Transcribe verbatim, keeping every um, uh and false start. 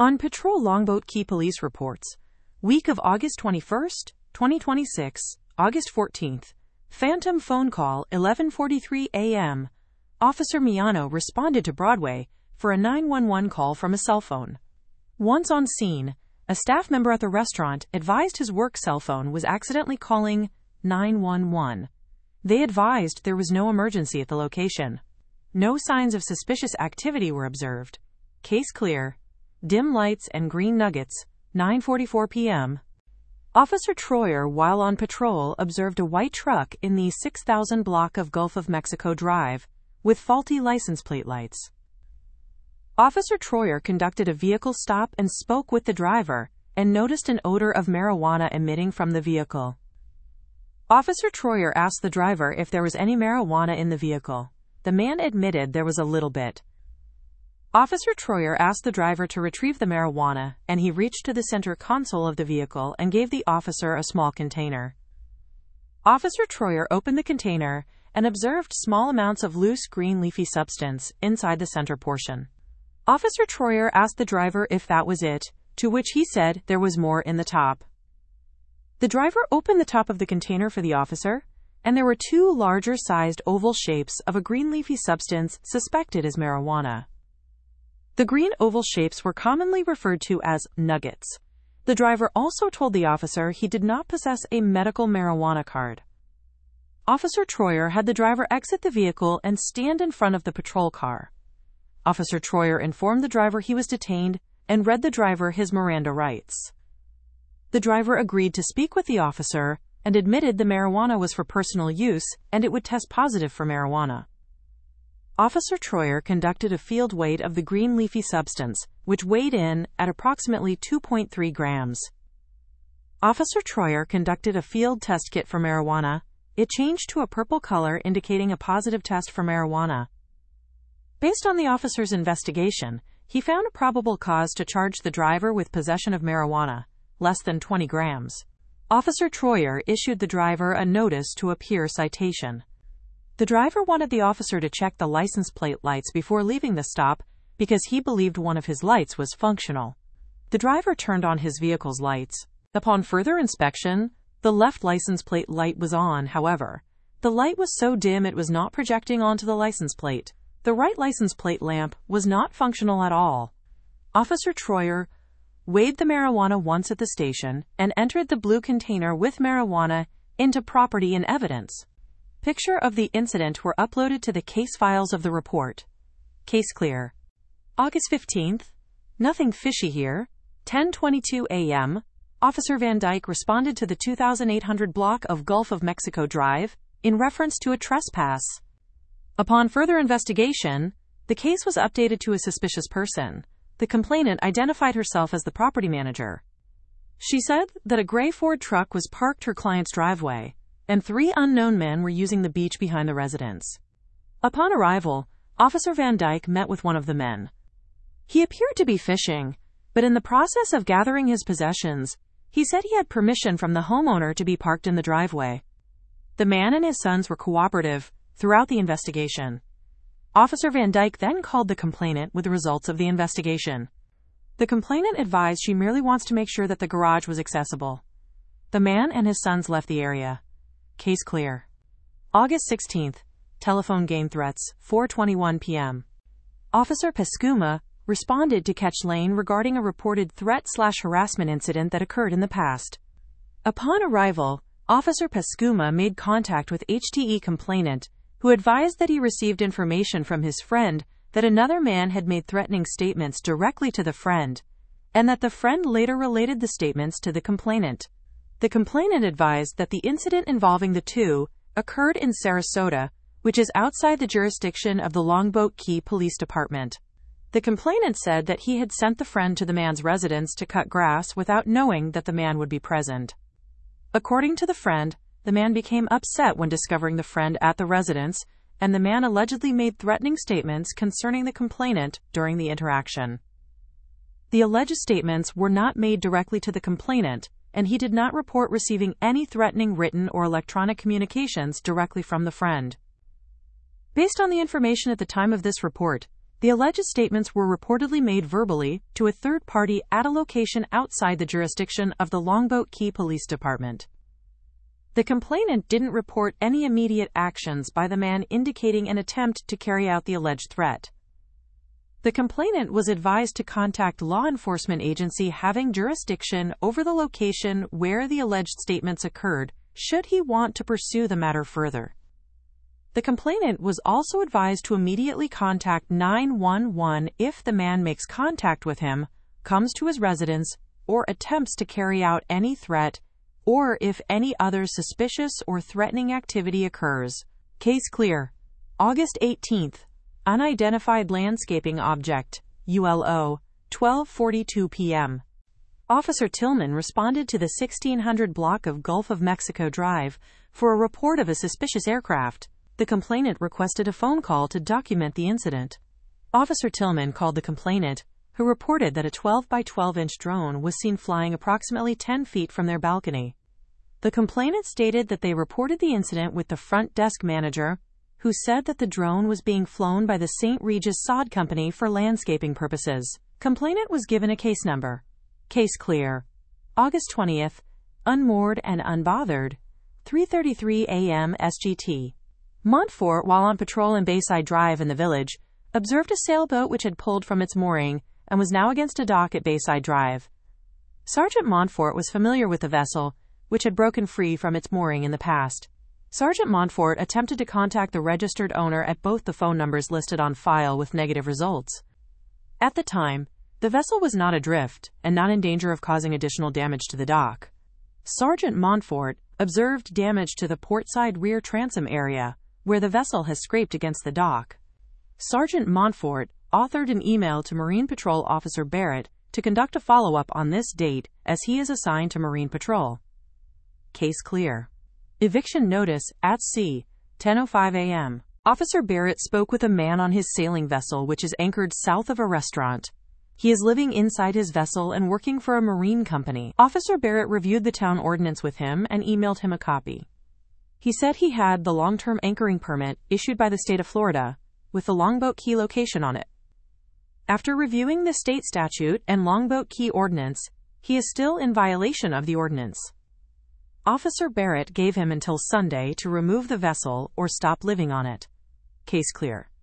On Patrol Longboat Key Police reports, week of August twenty-first, twenty twenty-six, August fourteenth, phantom phone call eleven forty-three a m Officer Miano responded to Broadway for a nine one one call from a cell phone. Once on scene, a staff member at the restaurant advised his work cell phone was accidentally calling nine one one. They advised there was no emergency at the location. No signs of suspicious activity were observed. Case clear. Dim lights and green nuggets, nine forty-four p m Officer Troyer, while on patrol, observed a white truck in the six thousand block of Gulf of Mexico Drive with faulty license plate lights. Officer Troyer conducted a vehicle stop and spoke with the driver and noticed an odor of marijuana emitting from the vehicle. Officer Troyer asked the driver if there was any marijuana in the vehicle. The man admitted there was a little bit. Officer Troyer asked the driver to retrieve the marijuana, and he reached to the center console of the vehicle and gave the officer a small container. Officer Troyer opened the container and observed small amounts of loose green leafy substance inside the center portion. Officer Troyer asked the driver if that was it, to which he said there was more in the top. The driver opened the top of the container for the officer, and there were two larger-sized oval shapes of a green leafy substance suspected as marijuana. The green oval shapes were commonly referred to as nuggets. The driver also told the officer he did not possess a medical marijuana card. Officer Troyer had the driver exit the vehicle and stand in front of the patrol car. Officer Troyer informed the driver he was detained and read the driver his Miranda rights. The driver agreed to speak with the officer and admitted the marijuana was for personal use and it would test positive for marijuana. Officer Troyer conducted a field weight of the green leafy substance, which weighed in at approximately two point three grams. Officer Troyer conducted a field test kit for marijuana. It changed to a purple color indicating a positive test for marijuana. Based on the officer's investigation, he found a probable cause to charge the driver with possession of marijuana, less than twenty grams. Officer Troyer issued the driver a notice to appear citation. The driver wanted the officer to check the license plate lights before leaving the stop because he believed one of his lights was functional. The driver turned on his vehicle's lights. Upon further inspection, the left license plate light was on, however. The light was so dim it was not projecting onto the license plate. The right license plate lamp was not functional at all. Officer Troyer weighed the marijuana once at the station and entered the blue container with marijuana into property and evidence. Picture of the incident were uploaded to the case files of the report. Case clear. August fifteenth. Nothing fishy here. ten twenty-two a m Officer Van Dyke responded to the two thousand eight hundred block of Gulf of Mexico Drive in reference to a trespass. Upon further investigation, the case was updated to a suspicious person. The complainant identified herself as the property manager. She said that a gray Ford truck was parked her client's driveway, and three unknown men were using the beach behind the residence. Upon arrival, Officer Van Dyke met with one of the men. He appeared to be fishing, but in the process of gathering his possessions, he said he had permission from the homeowner to be parked in the driveway. The man and his sons were cooperative throughout the investigation. Officer Van Dyke then called the complainant with the results of the investigation. The complainant advised she merely wants to make sure that the garage was accessible. The man and his sons left the area. Case clear. August sixteenth. Telephone game threats, four twenty-one p m Officer Pescuma responded to Ketch Lane regarding a reported threat slash harassment incident that occurred in the past. Upon arrival, Officer Pescuma made contact with H T E complainant, who advised that he received information from his friend that another man had made threatening statements directly to the friend, and that the friend later related the statements to the complainant. The complainant advised that the incident involving the two occurred in Sarasota, which is outside the jurisdiction of the Longboat Key Police Department. The complainant said that he had sent the friend to the man's residence to cut grass without knowing that the man would be present. According to the friend, the man became upset when discovering the friend at the residence, and the man allegedly made threatening statements concerning the complainant during the interaction. The alleged statements were not made directly to the complainant, and he did not report receiving any threatening written or electronic communications directly from the friend. Based on the information at the time of this report, The alleged statements were reportedly made verbally to a third party at a location outside the jurisdiction of the Longboat Key Police Department. The complainant didn't report any immediate actions by the man indicating an attempt to carry out the alleged threat. The complainant was advised to contact law enforcement agency having jurisdiction over the location where the alleged statements occurred, should he want to pursue the matter further. The complainant was also advised to immediately contact nine one one if the man makes contact with him, comes to his residence, or attempts to carry out any threat, or if any other suspicious or threatening activity occurs. Case clear. August eighteenth. Unidentified landscaping object, U L O, twelve forty-two p m Officer Tillman responded to the sixteen hundred block of Gulf of Mexico Drive for a report of a suspicious aircraft. The complainant requested a phone call to document the incident. Officer Tillman called the complainant, who reported that a twelve by twelve inch drone was seen flying approximately ten feet from their balcony. The complainant stated that they reported the incident with the front desk manager, who said that the drone was being flown by the Saint Regis Sod Company for landscaping purposes. Complainant was given a case number. Case clear. August twentieth. Unmoored and unbothered. three thirty-three a m S G T. Montfort, while on patrol in Bayside Drive in the Village, observed a sailboat which had pulled from its mooring and was now against a dock at Bayside Drive. Sergeant Montfort was familiar with the vessel, which had broken free from its mooring in the past. Sergeant Montfort attempted to contact the registered owner at both the phone numbers listed on file with negative results. At the time, the vessel was not adrift and not in danger of causing additional damage to the dock. Sergeant Montfort observed damage to the portside rear transom area, where the vessel has scraped against the dock. Sergeant Montfort authored an email to Marine Patrol Officer Barrett to conduct a follow-up on this date as he is assigned to Marine Patrol. Case clear. Eviction notice at sea, ten oh five a m Officer Barrett spoke with a man on his sailing vessel which is anchored south of a restaurant. He is living inside his vessel and working for a marine company. Officer Barrett reviewed the town ordinance with him and emailed him a copy. He said he had the long-term anchoring permit issued by the state of Florida, with the Longboat Key location on it. After reviewing the state statute and Longboat Key ordinance, he is still in violation of the ordinance. Officer Barrett gave him until Sunday to remove the vessel or stop living on it. Case clear.